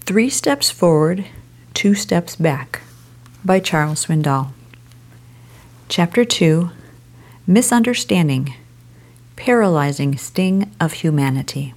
3 Steps Forward, 2 Steps Back by Charles Swindoll. Chapter 2, Misunderstanding, Paralyzing Sting of Humanity.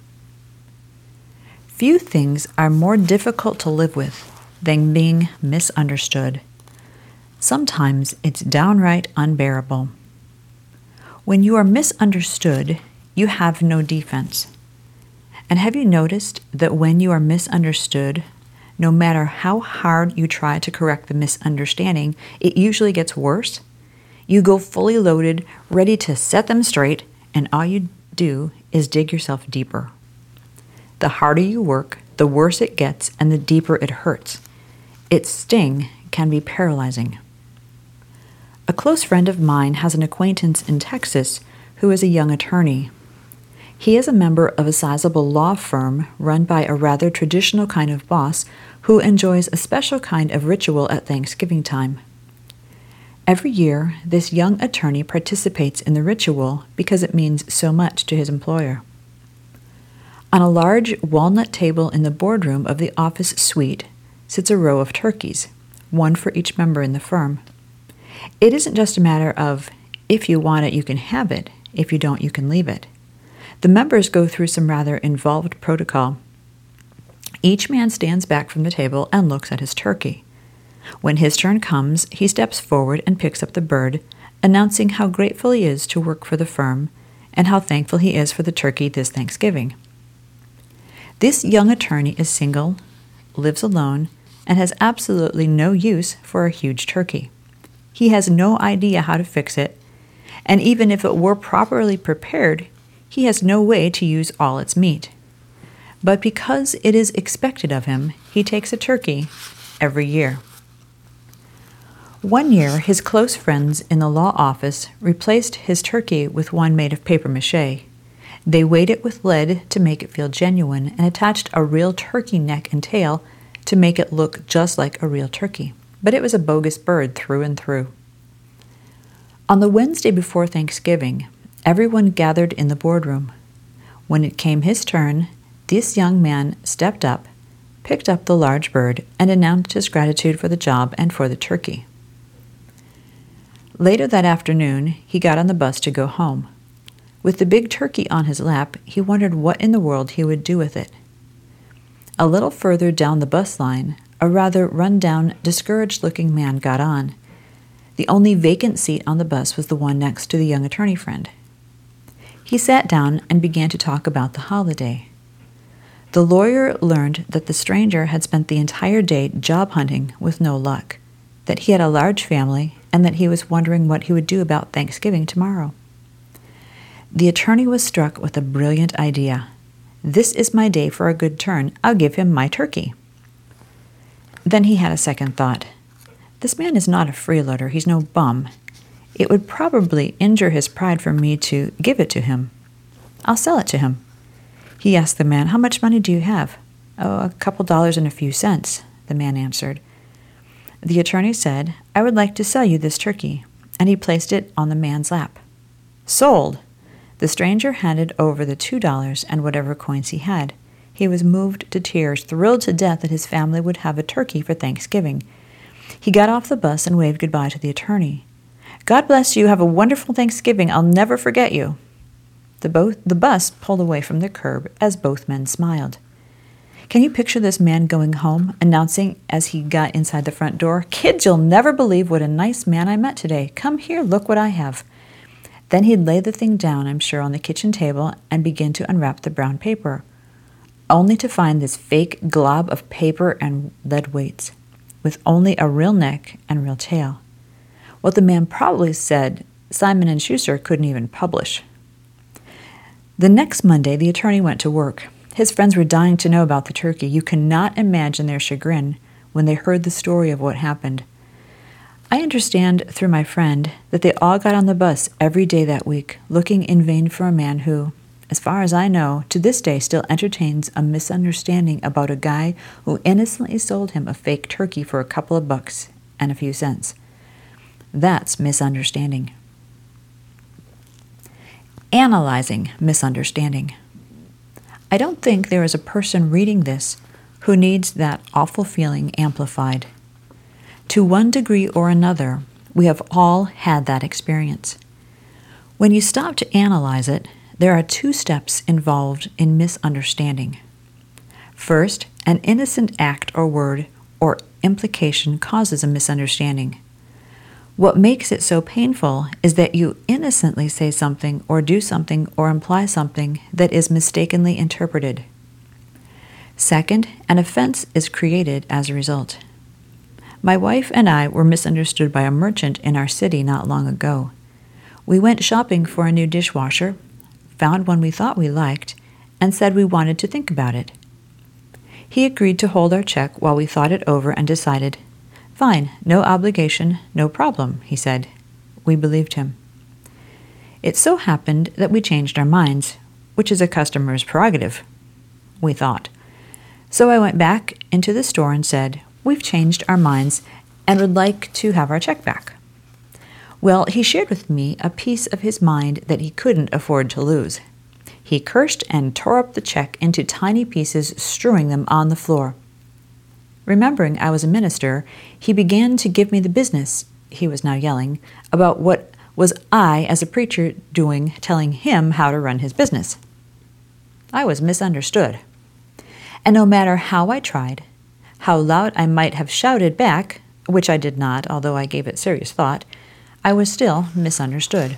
Few things are more difficult to live with than being misunderstood. Sometimes it's downright unbearable. When you are misunderstood, you have no defense. And have you noticed that when you are misunderstood, no matter how hard you try to correct the misunderstanding, it usually gets worse? You go fully loaded, ready to set them straight, and all you do is dig yourself deeper. The harder you work, the worse it gets and the deeper it hurts. Its sting can be paralyzing. A close friend of mine has an acquaintance in Texas who is a young attorney. He is a member of a sizable law firm run by a rather traditional kind of boss who enjoys a special kind of ritual at Thanksgiving time. Every year, this young attorney participates in the ritual because it means so much to his employer. On a large walnut table in the boardroom of the office suite sits a row of turkeys, one for each member in the firm. It isn't just a matter of, if you want it, you can have it. If you don't, you can leave it. The members go through some rather involved protocol. Each man stands back from the table and looks at his turkey. When his turn comes, he steps forward and picks up the bird, announcing how grateful he is to work for the firm and how thankful he is for the turkey this Thanksgiving. This young attorney is single, lives alone, and has absolutely no use for a huge turkey. He has no idea how to fix it, and even if it were properly prepared, he has no way to use all its meat. But because it is expected of him, he takes a turkey every year. One year, his close friends in the law office replaced his turkey with one made of papier-mâché. They weighed it with lead to make it feel genuine and attached a real turkey neck and tail to make it look just like a real turkey. But it was a bogus bird through and through. On the Wednesday before Thanksgiving, everyone gathered in the boardroom. When it came his turn, this young man stepped up, picked up the large bird, and announced his gratitude for the job and for the turkey. Later that afternoon, he got on the bus to go home. With the big turkey on his lap, he wondered what in the world he would do with it. A little further down the bus line, a rather run-down, discouraged-looking man got on. The only vacant seat on the bus was the one next to the young attorney friend. He sat down and began to talk about the holiday. The lawyer learned that the stranger had spent the entire day job hunting with no luck, that he had a large family, and that he was wondering what he would do about Thanksgiving tomorrow. The attorney was struck with a brilliant idea. This is my day for a good turn. I'll give him my turkey. Then he had a second thought. This man is not a freeloader. He's no bum. It would probably injure his pride for me to give it to him. I'll sell it to him. He asked the man, "How much money do you have?" "Oh, a couple dollars and a few cents," the man answered. The attorney said, "I would like to sell you this turkey," and he placed it on the man's lap. Sold! The stranger handed over the $2 and whatever coins he had. He was moved to tears, thrilled to death that his family would have a turkey for Thanksgiving. He got off the bus and waved goodbye to the attorney. "God bless you. Have a wonderful Thanksgiving. I'll never forget you." The bus pulled away from the curb as both men smiled. Can you picture this man going home, announcing as he got inside the front door, "Kids, you'll never believe what a nice man I met today. Come here, look what I have." Then he'd lay the thing down, I'm sure, on the kitchen table and begin to unwrap the brown paper, only to find this fake glob of paper and lead weights, with only a real neck and real tail. What the man probably said, Simon & Schuster couldn't even publish. The next Monday, the attorney went to work. His friends were dying to know about the turkey. You cannot imagine their chagrin when they heard the story of what happened. I understand through my friend that they all got on the bus every day that week, looking in vain for a man who, as far as I know, to this day still entertains a misunderstanding about a guy who innocently sold him a fake turkey for a couple of bucks and a few cents. That's misunderstanding. Analyzing misunderstanding. I don't think there is a person reading this who needs that awful feeling amplified. To one degree or another, we have all had that experience. When you stop to analyze it, there are 2 steps involved in misunderstanding. First, an innocent act or word or implication causes a misunderstanding. What makes it so painful is that you innocently say something or do something or imply something that is mistakenly interpreted. Second, an offense is created as a result. My wife and I were misunderstood by a merchant in our city not long ago. We went shopping for a new dishwasher, found one we thought we liked, and said we wanted to think about it. He agreed to hold our check while we thought it over and decided, "Fine, no obligation, no problem," he said. We believed him. It so happened that we changed our minds, which is a customer's prerogative, we thought. So I went back into the store and said, "We've changed our minds and would like to have our check back." Well, he shared with me a piece of his mind that he couldn't afford to lose. He cursed and tore up the check into tiny pieces, strewing them on the floor. Remembering I was a minister, he began to give me the business, he was now yelling, about what was I, as a preacher, doing, telling him how to run his business. I was misunderstood. And no matter how I tried, how loud I might have shouted back, which I did not, although I gave it serious thought, I was still misunderstood.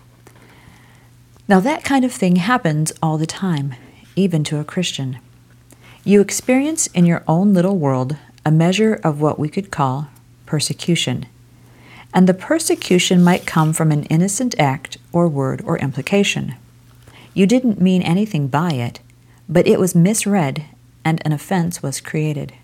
Now that kind of thing happens all the time, even to a Christian. You experience in your own little world a measure of what we could call persecution. And the persecution might come from an innocent act or word or implication. You didn't mean anything by it, but it was misread and an offense was created.